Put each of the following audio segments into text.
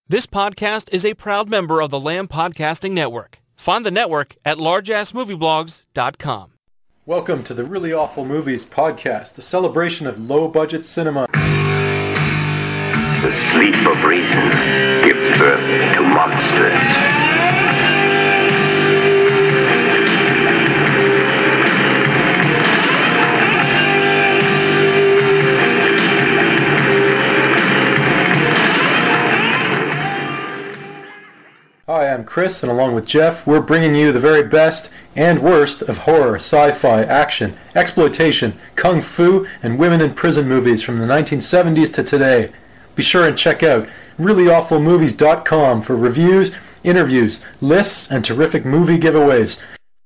This podcast is a proud member of the Lamb Podcasting Network. Find the network at largeassmovieblogs.com. Welcome to the Really Awful Movies podcast, a celebration of low-budget cinema. The sleep of reason gives birth to monsters. Hi, I'm Chris, and along with Jeff, we're bringing you the very best and worst of horror, sci-fi, action, exploitation, kung fu, and women in prison movies from the 1970s to today. Be sure and check out reallyawfulmovies.com for reviews, interviews, lists, and terrific movie giveaways.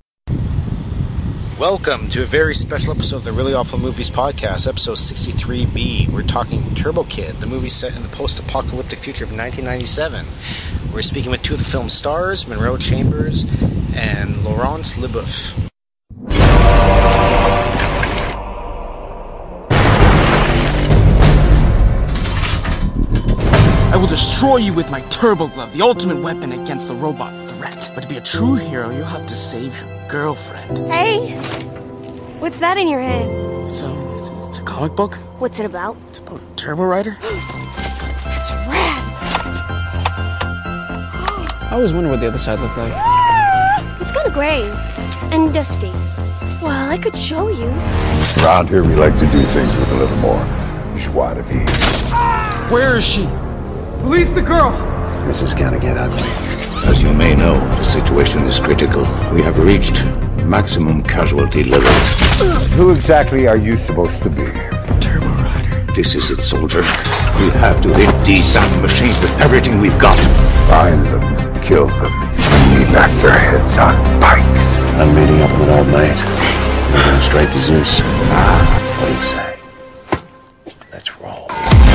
Welcome to a very special episode of the Really Awful Movies podcast, episode 63B. We're talking Turbo Kid, the movie set in the post-apocalyptic future of 1997. We're speaking with two of the film's stars, Monroe Chambers and Laurence Leboeuf. I will destroy you with my Turbo Glove, the ultimate weapon against the robot threat. But to be a true hero, you'll have to save your girlfriend. Hey! What's that in your hand? It's a comic book. What's it about? It's about Turbo Rider. That's rad! I always wonder what the other side looked like. It's kind of gray and dusty. Well, I could show you. Around here, we like to do things with a little more joie de vivre. Where is she? Release the girl! This is gonna get ugly. As you may know, the situation is critical. We have reached maximum casualty level. Who exactly are you supposed to be? Turbo Rider. This is it, soldier. We have to hit these damn machines with everything we've got. Find them, kill them, and we back their heads on pikes. I'm meeting up with an old mate. We're going straight to Zeus. What do you say? Let's roll.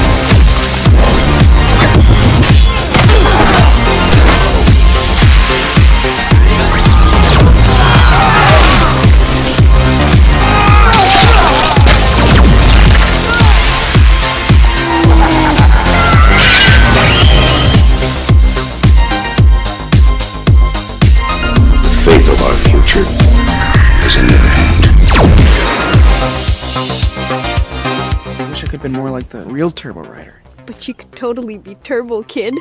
I wish I could have been more like the real Turbo Rider. But you could totally be Turbo Kid.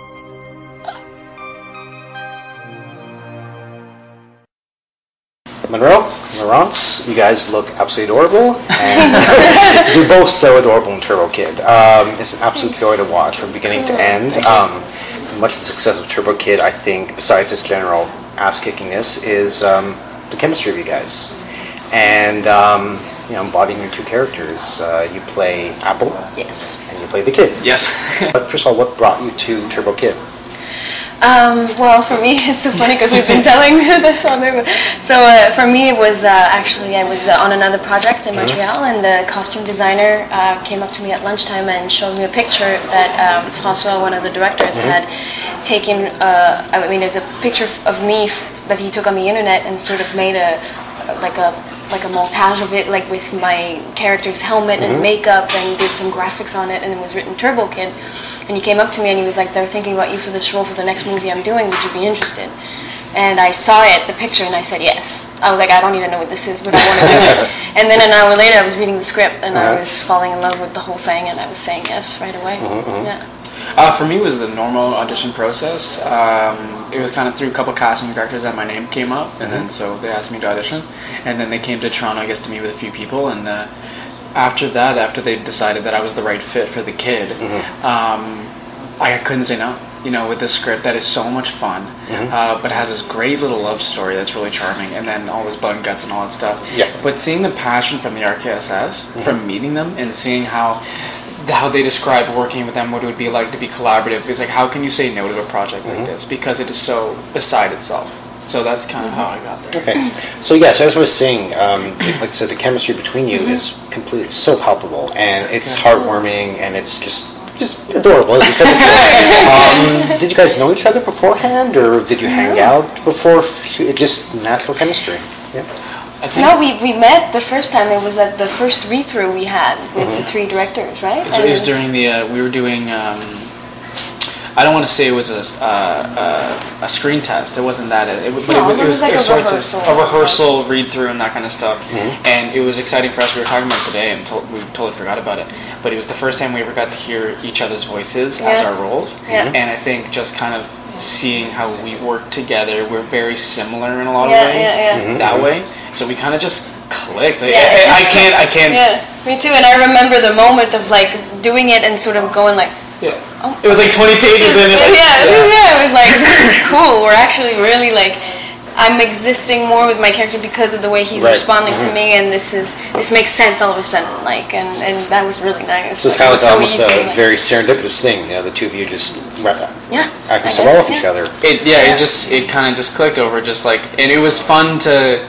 Monroe, Laurence, you guys look absolutely adorable, and you're both so adorable in Turbo Kid. It's an absolute joy to watch from beginning to end. Much of the success of Turbo Kid, I think, besides just general ass-kickingness, is the chemistry of you guys. And, embodying your two characters. You play Apple. Yes. And you play the kid. Yes. But first of all, what brought you to Turbo Kid? Well, for me, it's so funny because we've been telling this on there. So for me, it was actually I was on another project in Montreal, and the costume designer came up to me at lunchtime and showed me a picture that François, one of the directors, had taken. There's a picture of me that he took on the internet and sort of made a montage of it, like with my character's helmet and makeup, and did some graphics on it, and it was written Turbo Kid. And he came up to me and he was like, "They're thinking about you for this role for the next movie I'm doing. Would you be interested?" And I saw it, the picture, and I said yes. I was like, I don't even know what this is, but I want to do it. And then an hour later, I was reading the script, and I was falling in love with the whole thing, and I was saying yes right away. Yeah. For me, it was the normal audition process. It was kind of through a couple casting directors that my name came up, and then so they asked me to audition. And then they came to Toronto, I guess, to meet with a few people, and after they decided that I was the right fit for the kid, I couldn't say no. With this script that is so much fun, but has this great little love story that's really charming, and then all this blood and guts and all that stuff. Yeah. But seeing the passion from the RKSS, from meeting them and seeing how they describe working with them, what it would be like to be collaborative, it's like, how can you say no to a project like this? Because it is so beside itself. So that's kind of how I got there. Okay. So as I was saying, like I said, the chemistry between you is completely so palpable, and it's heartwarming, and it's just adorable, as you said before. Did you guys know each other beforehand, or did you hang out before? Just natural chemistry. Yeah. No, we met the first time. It was at the first read-through we had with the three directors, right? So it was during the we were doing I don't want to say it was a screen test. It wasn't that. It was like a sorts rehearsal. of a rehearsal, read through, and that kind of stuff. Mm-hmm. And it was exciting for us. We were talking about it today, and we totally forgot about it. But it was the first time we ever got to hear each other's voices as our roles. Yeah. And I think just kind of seeing how we work together, we're very similar in a lot of ways. That way, so we kind of just clicked. I can't. Yeah, me too. And I remember the moment of like doing it and sort of going like. Yeah. Oh, it was like 20 pages in it. It was like, this is cool. We're actually really like, I'm existing more with my character because of the way he's responding to me, and this makes sense all of a sudden. Like, and that was really nice. So it's kind of like almost a very serendipitous thing. You know, the two of you just acting so well with each other. It kind of just clicked over, just like, and it was fun to.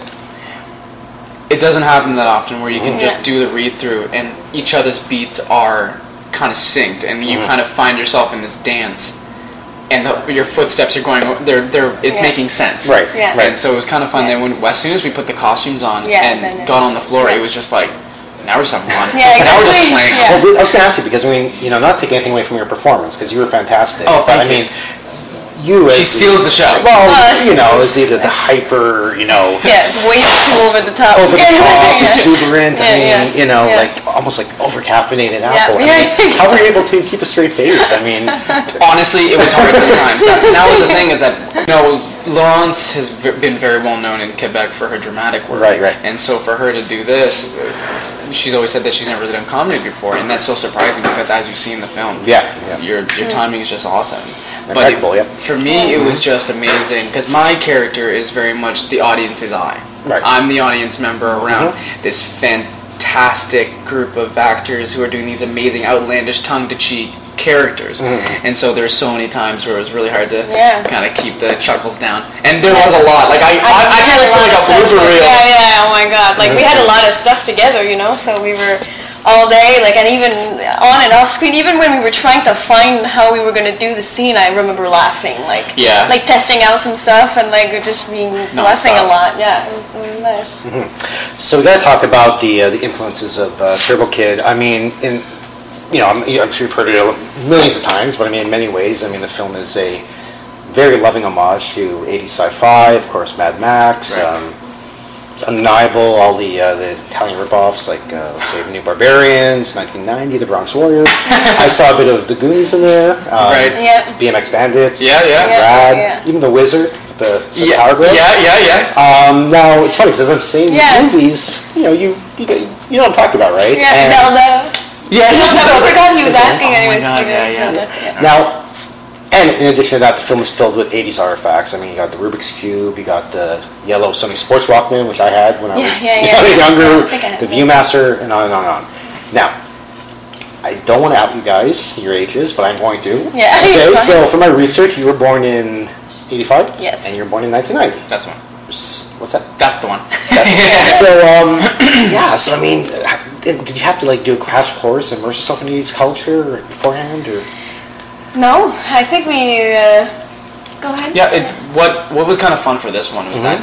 It doesn't happen that often where you can just do the read through and each other's beats are kind of synced, and you kind of find yourself in this dance, and your footsteps are going. It's making sense, right? And so it was kind of fun. Then as soon as we put the costumes on and got on the floor, it was just like, now we're just having fun. Yeah, exactly. Now we're just playing. Yeah. Well, I was going to ask you because I mean, you know, not taking anything away from your performance because you were fantastic. Oh, but thank I you. mean, you She steals the show. Well, you know, is either the hyper, you know, it's way too over the top, exuberant. I mean, you know, like almost like over caffeinated apple. I mean, how were you able to keep a straight face? I mean, honestly, it was hard sometimes. That was the thing is that Laurence has been very well known in Quebec for her dramatic work, right. And so for her to do this, she's always said that she's never done comedy before, and that's so surprising because as you see in the film, your timing is just awesome. But for me, it was just amazing because my character is very much the audience's eye. Right. I'm the audience member around this fantastic group of actors who are doing these amazing, outlandish, tongue-to-cheek characters. And so there's so many times where it was really hard to kind of keep the chuckles down. And there was a lot. Like I kind of feel like a blooper reel. Yeah, oh my god. Like we had a lot of stuff together, you know, so we were all day, like, and even on and off screen, even when we were trying to find how we were going to do the scene, I remember laughing, like testing out some stuff and like just being laughing a lot. Yeah, it was nice. So we got to talk about the influences of Turbo Kid. I mean, I'm sure you've heard it millions of times, but I mean, in many ways, I mean, the film is a very loving homage to 80s sci-fi, of course, Mad Max. It's undeniable, all the Italian ripoffs, like, let's say, The New Barbarians, 1990, The Bronx Warriors. I saw a bit of The Goonies in there. BMX Bandits. Rad. Even The Wizard, the Power Grid. Now, it's funny, because as I'm saying these movies, you know what I'm talking about, right? Yeah, Zelda. I forgot he was asking anyways. Now, and in addition to that, the film is filled with 80s artifacts. I mean, you got the Rubik's Cube, you got the yellow Sony Sports Walkman, which I had when I was younger, the Viewmaster, and on and on and on. Now, I don't want to out you guys, your ages, but I'm going to. Yeah. Okay, so for my research, you were born in 85? Yes. And you were born in 1990? That's the one. What's that? That's the one. So I mean, did you have to like do a crash course, immerse yourself in 80s culture beforehand, or? No, I think we. Go ahead. Yeah, what was kind of fun for this one was that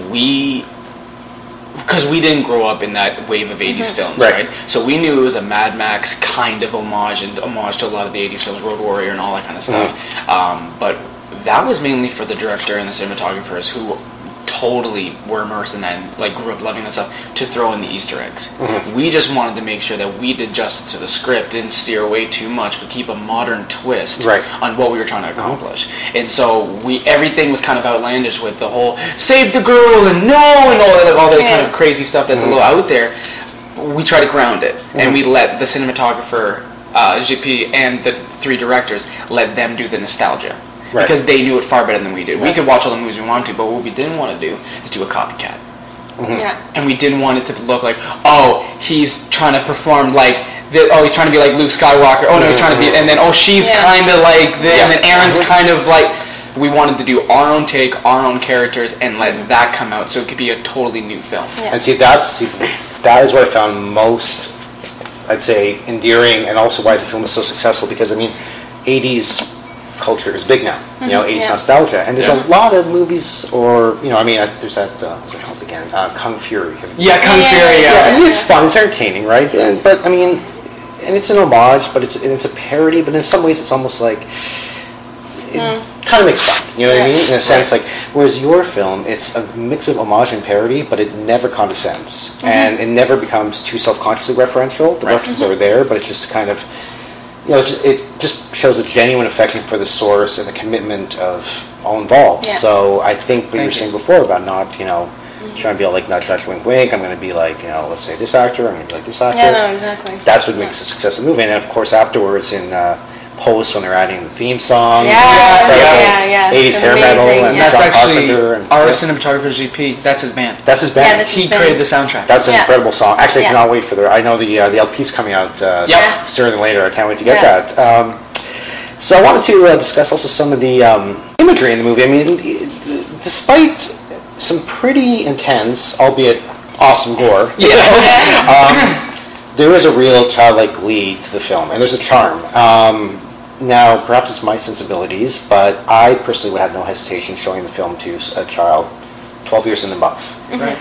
because we didn't grow up in that wave of 80s films, right? So we knew it was a Mad Max kind of homage to a lot of the 80s films, Road Warrior and all that kind of stuff. But that was mainly for the director and the cinematographers who totally were immersed in that and like grew up loving that stuff to throw in the Easter eggs. We just wanted to make sure that we did justice to the script, didn't steer away too much, but keep a modern twist on what we were trying to accomplish. And so everything was kind of outlandish with the whole save the girl and no and all that kind of crazy stuff that's a little out there. We try to ground it, and we let the cinematographer JP and the three directors let them do the nostalgia. Because they knew it far better than we did. We could watch all the movies we wanted to, but what we didn't want to do is do a copycat. And we didn't want it to look like, he's trying to perform like, he's trying to be like Luke Skywalker. Oh no, he's trying to be, and then she's kind of like this, and then Aaron's kind of like. We wanted to do our own take, our own characters, and let that come out, so it could be a totally new film. And that is what I found most, I'd say, endearing, and also why the film is so successful. Because I mean, 80s. Culture is big now, 80s nostalgia, and there's a lot of movies, or there's that what's it called again, Kung Fury. Kung Fury. I mean, it's fun, it's entertaining, right? But I mean, and it's an homage, but it's a parody. But in some ways, it's almost like kind of mixed back. You know what I mean? In a sense, like, whereas your film, it's a mix of homage and parody, but it never condescends, and it never becomes too self-consciously referential. The references are there, but it's just kind of, it just shows a genuine affection for the source and the commitment of all involved. Yeah. So I think what you were saying before about not, trying to be all like nudge, nudge, wink, wink. I'm going to be like, let's say this actor. I'm going to be like this actor. Yeah, no, exactly. That's what makes a success of the movie. And then, of course, afterwards in post when they're adding the theme song, 80s hair metal, and that's John actually Carpenter and our cinematographer GP. That's his band. That's his band. Yeah, He created the soundtrack. That's an incredible song. Actually, I cannot wait for I know the LP's coming out sooner than later. I can't wait to get that. So I wanted to discuss also some of the imagery in the movie. I mean, despite some pretty intense, albeit awesome gore, there is a real childlike glee to the film, and there's a charm. Now, perhaps it's my sensibilities, but I personally would have no hesitation showing the film to a child 12 years and above. Right.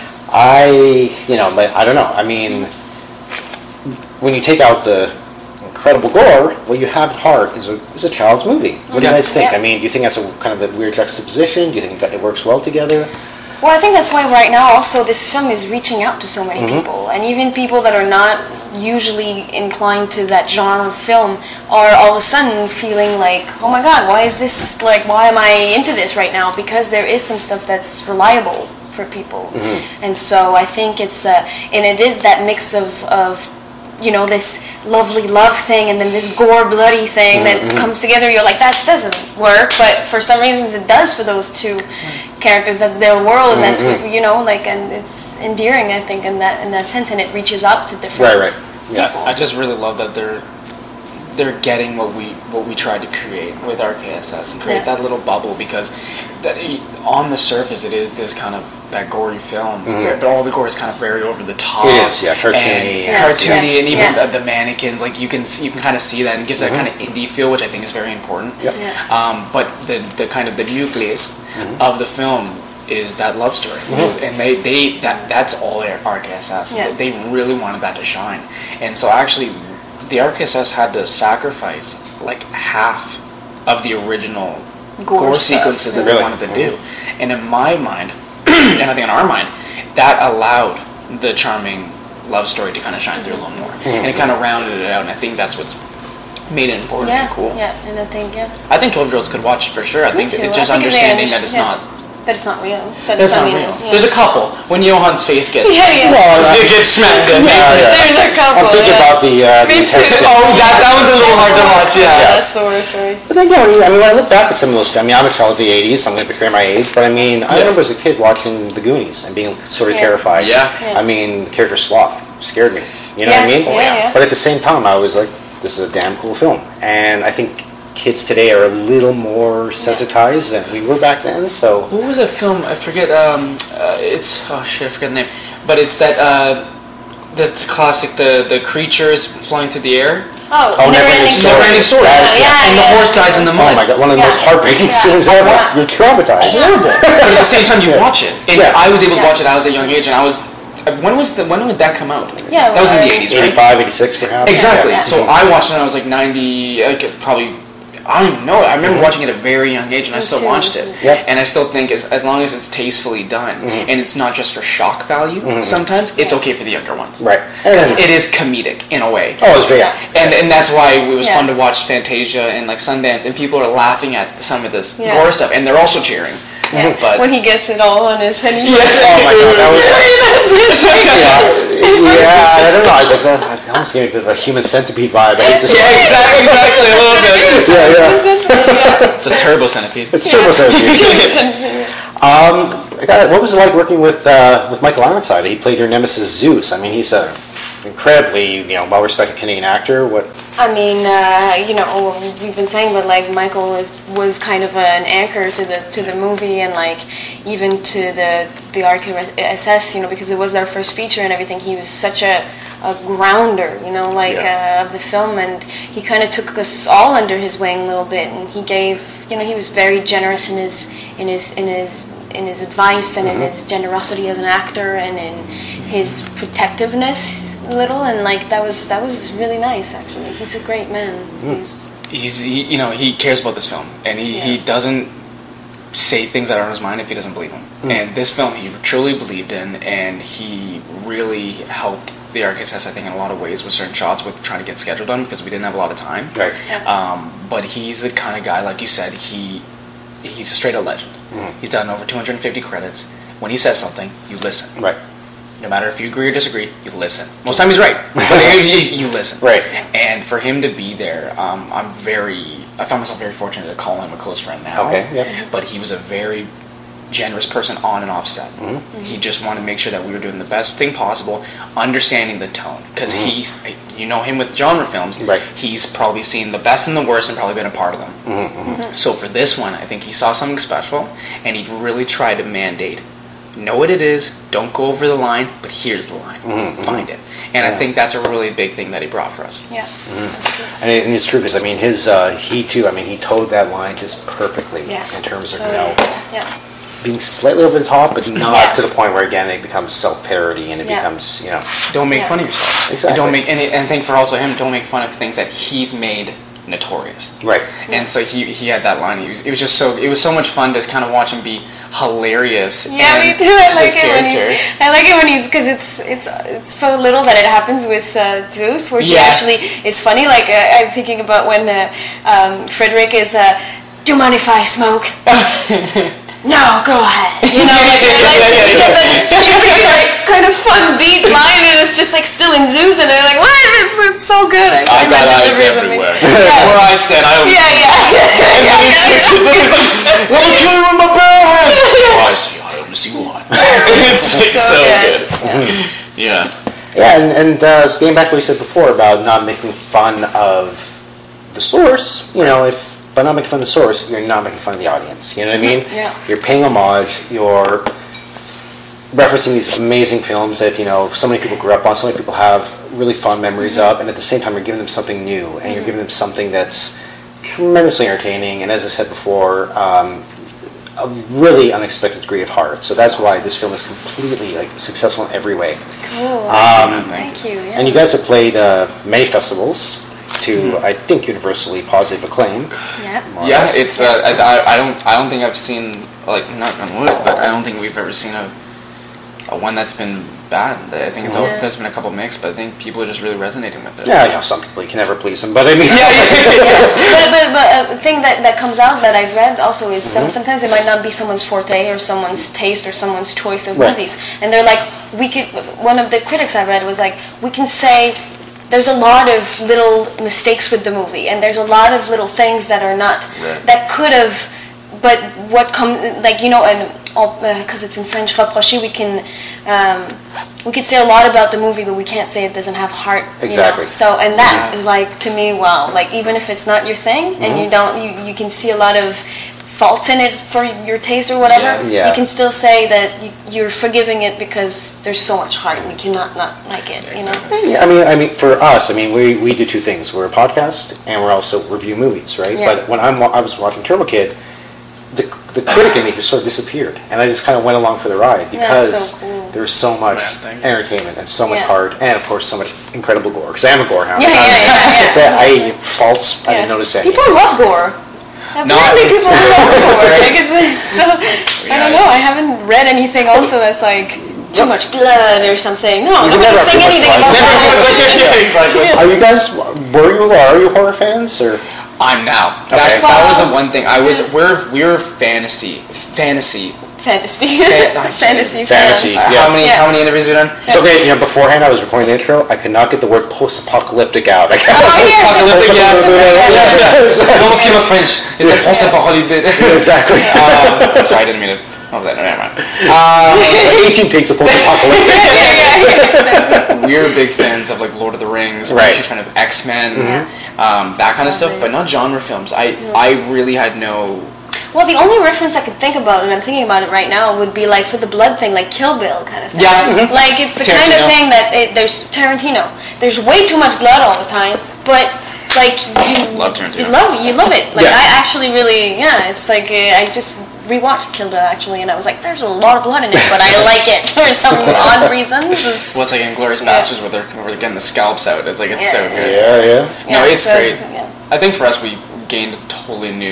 I don't know. I mean, when you take out the incredible gore, what you have at heart is a child's movie. What do you guys think? I mean, do you think that's a kind of a weird juxtaposition? Do you think that it works well together? Well, I think that's why right now also this film is reaching out to so many people, and even people that are not usually inclined to that genre of film are all of a sudden feeling like, oh my god, why am I into this right now? Because there is some stuff that's reliable for people. And so I think it's and it is that mix of this lovely love thing and then this gore bloody thing that comes together. You're like, that doesn't work, but for some reasons it does for those two characters. That's their world, and that's and it's endearing, I think, in that sense, and it reaches out to different people. I just really love that they're getting what we tried to create with RKSS and create that little bubble, because on the surface it is this kind of that gory film, but all the gore is kind of very over the top. It is, cartoony, and even the mannequins, like you can kind of see that, and gives that kind of indie feel, which I think is very important. But the kind of the nucleus of the film is that love story, and that's all RKSS. They really wanted that to shine, and so actually the RKSS had to sacrifice like half of the original gore sequences that they wanted to do, and in my mind, and I think in our mind, that allowed the charming love story to kind of shine through a little more, and it kind of rounded it out, and I think that's what's made it important and cool. And I think 12-year-olds could watch it for sure. I think it's just understanding that it's not. That it's not real. It's not real. There's a couple. When Johan's face gets it gets smacked in. There's a couple. I'm thinking about the intestines. That one's a little hard to watch. That's the worst, right? But then when I look back at some of those, I'm a child of the 80s, so I'm going to betray my age, but I remember as a kid watching The Goonies and being sort of terrified. I mean, the character Sloth scared me. You know what I mean? But at the same time, I was like, this is a damn cool film. And I think kids today are a little more sensitized than we were back then. So what was that film? I forget. It's I forget the name. But it's that's classic. The creatures flying through the air. Never-ending Story. And the horse dies in the mud. Oh my god, one of the most heartbreaking scenes ever. You're traumatized. Horrible. But at the same time, you watch it, and I was able to watch it. I was at a young age, and I was. When would that come out? Yeah, that was in the 80s, right? 85, 86 perhaps. Exactly. So I watched it when I was like 90, probably. I don't even know. I remember watching it at a very young age, and I still watched it. And I still think as long as it's tastefully done, and it's not just for shock value, sometimes it's okay for the younger ones. Right. Because it is comedic in a way. Oh, it's very. And that's why it was fun to watch Fantasia and like Sundance, and people are laughing at some of this gore stuff, and they're also cheering. But when he gets it all on his head, oh my god, that was I don't know. I almost gave me a human centipede vibe. I hate to say exactly, a little bit. It's a turbo centipede. It's turbo centipede. What was it like working with Michael Ironside? He played your nemesis Zeus. I mean, he's a incredibly well-respected Canadian actor. I mean, we've been saying, but like Michael was kind of an anchor to the movie, and like even to the RKSS, because it was their first feature and everything. He was such a grounder, of the film, and he kind of took us all under his wing a little bit, and he gave, he was very generous in his advice and in his generosity as an actor and in his protectiveness a little, and like that was really nice actually. He's a great man. He cares about this film, and he doesn't say things that are on his mind if he doesn't believe them. And this film he truly believed in, and he really helped the architects, I think, in a lot of ways with certain shots with trying to get scheduled done because we didn't have a lot of time. Right. But he's the kind of guy, like you said, he's a straight up legend. He's done over 250 credits. When he says something, you listen. Right. No matter if you agree or disagree, you listen. Most time he's right, but you listen. Right. And for him to be there, I found myself very fortunate to call him a close friend now. Okay, yeah. But he was a very generous person on and off set. He just wanted to make sure that we were doing the best thing possible, understanding the tone. Because you know him with genre films, right. He's probably seen the best and the worst and probably been a part of them. So for this one, I think he saw something special, and he really tried to mandate, know what it is, don't go over the line, but here's the line. Find it. And I think that's a really big thing that he brought for us. Yeah. And it's true because he too. He towed that line just perfectly in terms of being slightly over the top, but not to the point where again it becomes self-parody and it becomes don't make fun of yourself. Exactly. Don't make and I think for also him, don't make fun of things that he's made notorious. Right. And so he had that line. It was so much fun to kind of watch him be hilarious. Yeah, me too. I like it when he's because it's so little that it happens with Zeus, where he actually is funny. Like I'm thinking about when Frederick is, do you mind if I smoke? No, go ahead. Like kind of fun beat line, and it's just like still in Zeus, and they're like, what? It's so good. I got eyes everywhere. Where I stand, I always let me kill you with my bare hands. I only see one. It's so good. Yeah. Yeah, and getting back to what we said before about not making fun of the source, by not making fun of the source, you're not making fun of the audience. You know what I mean? Yeah. You're paying homage. You're referencing these amazing films that so many people grew up on, so many people have really fond memories of, and at the same time, you're giving them something new, and you're giving them something that's tremendously entertaining. And as I said before, a really unexpected degree of heart. So that's why this film is completely successful in every way. Cool. Thank you. Yeah. And you guys have played many festivals. To I think universally positive acclaim. Yeah. It's I don't think I've seen knock on wood, but I don't think we've ever seen a one that's been bad. I think there's been a couple mixed, but I think people are just really resonating with it. Yeah, some people you can never please them, but I mean. But a thing that comes out that I've read also is sometimes it might not be someone's forte or someone's taste or someone's choice of movies, and they're like, one of the critics I read was like, we can say. There's a lot of little mistakes with the movie, and there's a lot of little things that are not that could have, but what comes and because it's in French, rapproché, we could say a lot about the movie, but we can't say it doesn't have heart. Exactly. So and that is to me, wow. Even if it's not your thing, and you can see a lot of faults in it for your taste or whatever, you can still say that you're forgiving it because there's so much heart and you cannot not like it, Yeah, I mean, for us, we do two things. We're a podcast and we're also review movies, right? Yeah. But when I was watching Turbo Kid, the critic in me just sort of disappeared, and I just kind of went along for the ride because there's so much entertainment and so much heart, and of course so much incredible gore. Because I am a gore hound. Faults, I didn't notice any. People love gore. Apparently people love gore. I don't know. I haven't read anything also that's too much blood or something. No, nobody's saying anything about that. Exactly. Are you horror fans or? I'm now. That was the one thing. We were fantasy. How many interviews have you done? Okay, beforehand I was recording the intro. I could not get the word post-apocalyptic out. Post-apocalyptic, it almost came out French. It's like post-apocalyptic. Exactly. I'm sorry, I didn't mean to. Oh, never mind. 18 takes of post-apocalyptic. We're big fans of Lord of the Rings, kind of X-Men, that kind of stuff, but not genre films. I really had no. Well, the only reference I could think about, and I'm thinking about it right now, would be for the blood thing, Kill Bill kind of thing. Yeah. It's the kind of thing that there's Tarantino. There's way too much blood all the time, but you love Tarantino. You love it. I actually really, it's I just rewatched Kill Bill actually, and I was like, there's a lot of blood in it, but I like it for some odd reasons. Well, it's like Inglourious Basterds where they're getting the scalps out. It's so good. Yeah. No, it's great. I think for us, we gained a totally new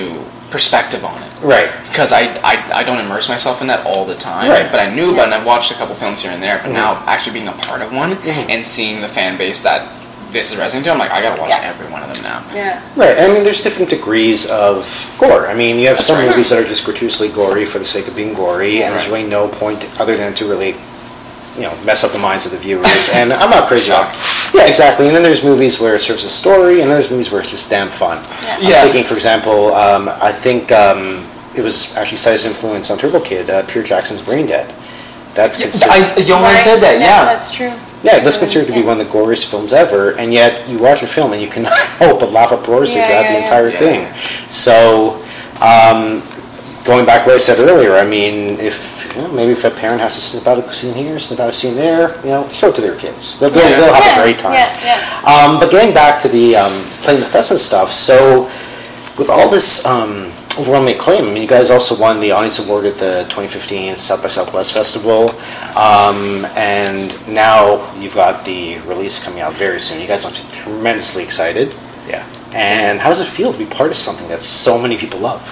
perspective on it. Right. Because I don't immerse myself in that all the time. Right. But I knew about it, and I've watched a couple films here and there. But now actually being a part of one and seeing the fan base that this is resonating to, I'm like, I gotta watch every one of them now. Yeah. Right. I mean, there's different degrees of gore. I mean, you have some movies that are just gratuitously gory for the sake of being gory, and there's really no point other than to really, mess up the minds of the viewers. And I'm not crazy about. Yeah, exactly. And then there's movies where it serves a story, and there's movies where it's just damn fun. Yeah. I'm thinking, for example, I think it was actually Si's influence on Turbo Kid, Peter Jackson's Brain Dead. That's considered. Yohan said that. Yeah, that's true. Yeah, that's considered to be one of the goriest films ever, and yet you watch a film and you cannot help but laugh uproariously throughout the entire thing. So, going back to what I said earlier, I mean, maybe if a parent has to snip out a scene here, snip out a scene there, show it to their kids. They'll have a great time. But getting back to the playing the fest and stuff, so with all this overwhelming acclaim, I mean, you guys also won the Audience Award at the 2015 South by Southwest Festival, and now you've got the release coming out very soon. You guys must be tremendously excited. Yeah. And how does it feel to be part of something that so many people love?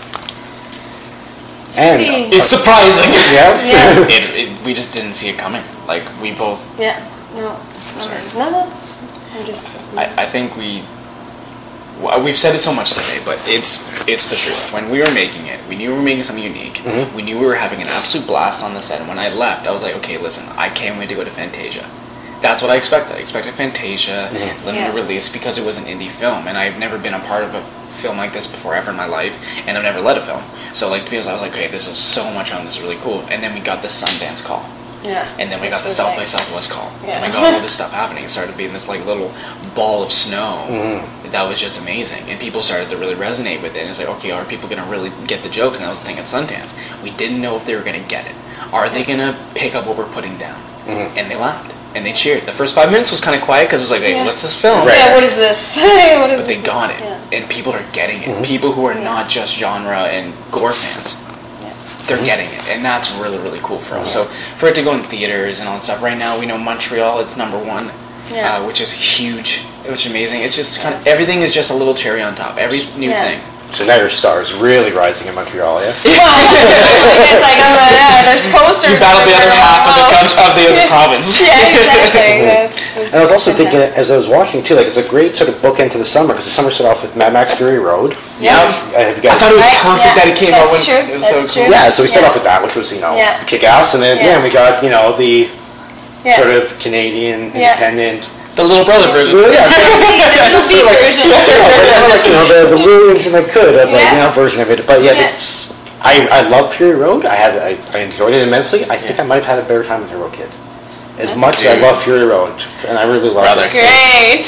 And it's surprising. Yeah. We just didn't see it coming. Like, we both. Yeah. No. I'm just. I think we've said it so much today, but it's the truth. When we were making it, we knew we were making something unique. We knew we were having an absolute blast on the set. And when I left, I was like, okay, listen, I can't wait to go to Fantasia. That's what I expected. I expected Fantasia, limited release, because it was an indie film, and I've never been a part of a film like this before ever in my life, and I've never led a film. So, like, because I was like, okay, this is so much fun, this is really cool. And then we got the Sundance call. Yeah. And then we got the South by Southwest call. And we got all this stuff happening. It started being this like little ball of snow that was just amazing. And people started to really resonate with it. And it's like, okay, are people going to really get the jokes? And that was the thing at Sundance. We didn't know if they were going to get it. Are they going to pick up what we're putting down? And they laughed. And they cheered. The first 5 minutes was kind of quiet because it was like, hey, what's this film? Yeah, what is this? But they got it. And people are getting it. People who are not just genre and gore fans. They're getting it, and that's really, really cool for us. So for it to go in theaters and all that stuff, right now we know Montreal, it's number one, which is huge, which is amazing. It's just kind of, everything is just a little cherry on top, every new thing. So now your star is really rising in Montreal, yeah? It's like, there's posters. You battle the other half of the other province. Yeah, exactly. And I was also thinking, as I was watching too, like it's a great sort of bookend to the summer, because the summer started off with Mad Max Fury Road. Yeah. I thought it was perfect that it came out when it was so cool. Yeah, so we started off with that, which was, kick-ass, and then we got, the sort of Canadian, independent, the little brother version. Yeah, the little beat version. The Williams and I could version of it, but it's. I love Fury Road. I enjoyed it immensely. I think I might have had a better time with Turbo Kid. As much as I love Fury Road, and I really love it. Great.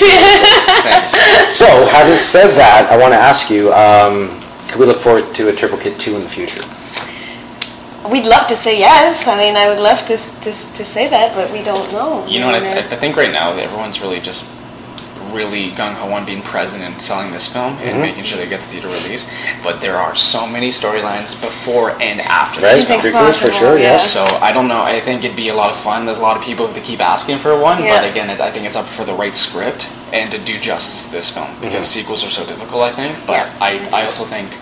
So, having said that, I want to ask you: could we look forward to a Turbo Kid 2 in the future? We'd love to say yes. I mean, I would love to say that, but we don't know. You know what? I think right now everyone's really just really gung-ho on being present and selling this film and making sure they get the theater release. But there are so many storylines before and after this film. Prequels for sure, yes. So I don't know. I think it'd be a lot of fun. There's a lot of people that keep asking for one, but again, I think it's up for the right script and to do justice to this film because sequels are so difficult, I think. But I also think,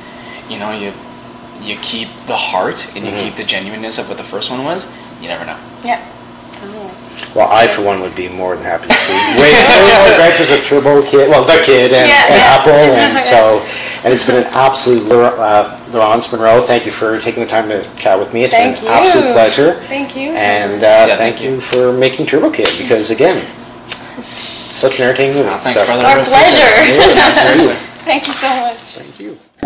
you keep the heart and you keep the genuineness of what the first one was, you never know. Yeah. Well, I, for one, would be more than happy to see way more adventures of Turbo Kid, the Kid and Apple, and it's been an absolute, Laurence Monroe, thank you for taking the time to chat with me. It's been an absolute pleasure. Thank you. And thank you for making Turbo Kid, because, again, such an entertaining movie. Thanks, brother. Our pleasure. Seriously. Thank you so much. Thank you.